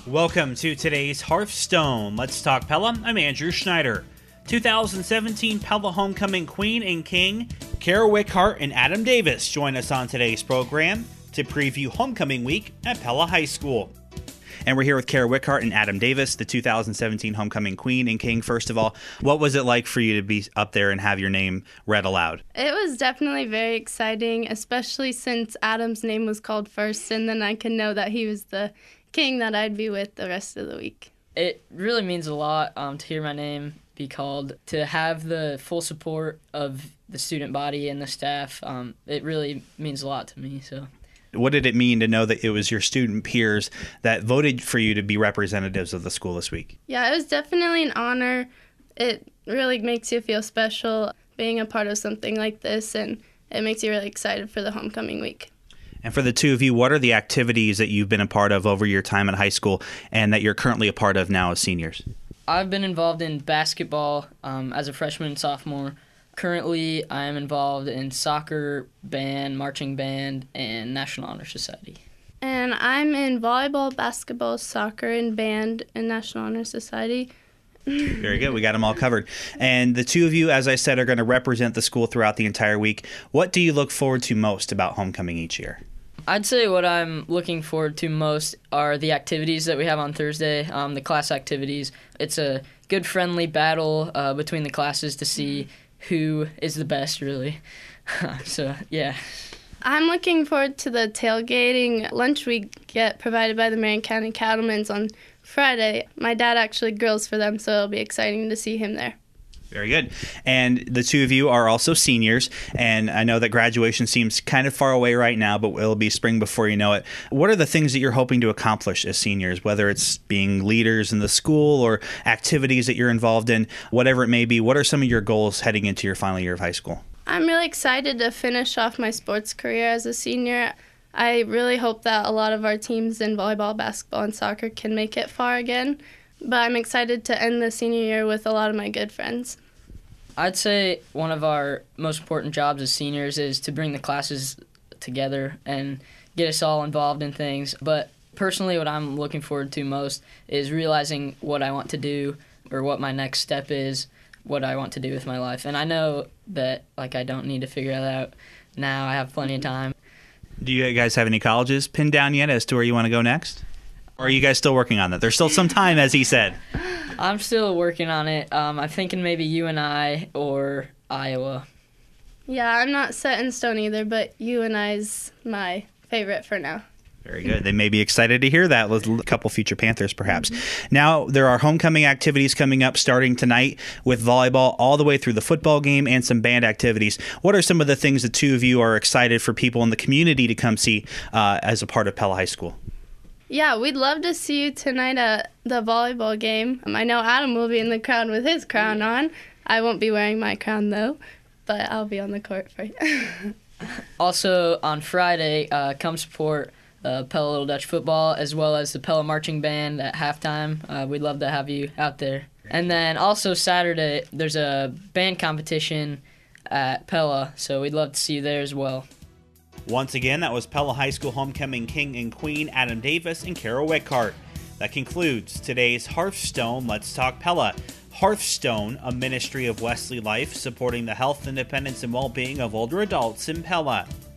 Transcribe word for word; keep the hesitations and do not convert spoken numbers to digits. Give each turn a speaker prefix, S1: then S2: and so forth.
S1: Welcome to today's Hearthstone. Let's talk Pella. I'm Andrew Schneider. two thousand seventeen Pella Homecoming Queen and King, Kara Wickhart and Adam Davis join us on today's program to preview Homecoming Week at Pella High School. And we're here with Kara Wickhart and Adam Davis, the two thousand seventeen Homecoming Queen and King. First of all, what was it like for you to be up there and have your name read aloud?
S2: It was definitely very exciting, especially since Adam's name was called first, and then I could know that he was the king that I'd be with the rest of the week.
S3: It really means a lot um, to hear my name be called, to have the full support of the student body and the staff. Um, it really means a lot to me. So,
S1: what did it mean to know that it was your student peers that voted for you to be representatives of the school this week?
S2: Yeah, it was definitely an honor. It really makes you feel special being a part of something like this, and it makes you really excited for the homecoming week.
S1: And for the two of you, what are the activities that you've been a part of over your time in high school and that you're currently a part of now as seniors?
S3: I've been involved in basketball um, as a freshman and sophomore. Currently, I am involved in soccer, band, marching band, and National Honor Society.
S2: And I'm in volleyball, basketball, soccer, and band and National Honor Society.
S1: Very good. We got them all covered. And the two of you, as I said, are going to represent the school throughout the entire week. What do you look forward to most about homecoming each year?
S3: I'd say what I'm looking forward to most are the activities that we have on Thursday, um, the class activities. It's a good, friendly battle uh, between the classes to see who is the best, really. So, yeah.
S2: I'm looking forward to the tailgating lunch we get provided by the Marion County Cattlemen's on Friday. My dad actually grills for them, so it'll be exciting to see him there.
S1: Very good. And the two of you are also seniors, and I know that graduation seems kind of far away right now, but it'll be spring before you know it. What are the things that you're hoping to accomplish as seniors, whether it's being leaders in the school or activities that you're involved in, whatever it may be? What are some of your goals heading into your final year of high school?
S2: I'm really excited to finish off my sports career as a senior. I really hope that a lot of our teams in volleyball, basketball, and soccer can make it far again. But I'm excited to end the senior year with a lot of my good friends.
S3: I'd say one of our most important jobs as seniors is to bring the classes together and get us all involved in things. But personally, what I'm looking forward to most is realizing what I want to do or what my next step is, what I want to do with my life. And I know that like I don't need to figure that out now. I have plenty of time.
S1: Do you guys have any colleges pinned down yet as to where you want to go next? Or are you guys still working on that? There's still some time, as he said.
S3: I'm still working on it. Um, I'm thinking maybe U N I or Iowa.
S2: Yeah, I'm not set in stone either, but U N I's my favorite for now.
S1: Very good. They may be excited to hear that. With a couple future Panthers, perhaps. Mm-hmm. Now, there are homecoming activities coming up starting tonight with volleyball all the way through the football game and some band activities. What are some of the things the two of you are excited for people in the community to come see uh, as a part of Pella High School?
S2: Yeah, we'd love to see you tonight at the volleyball game. Um, I know Adam will be in the crowd with his crown on. I won't be wearing my crown, though, but I'll be on the court for you.
S3: Also, on Friday, uh, come support uh, Pella Little Dutch football as well as the Pella Marching Band at halftime. Uh, we'd love to have you out there. And then also Saturday, there's a band competition at Pella, so we'd love to see you there as well.
S1: Once again, that was Pella High School Homecoming King and Queen, Adam Davis and Kara Wickhart. That concludes today's Hearthstone Let's Talk Pella. Hearthstone, a ministry of Wesley Life, supporting the health, independence, and well-being of older adults in Pella.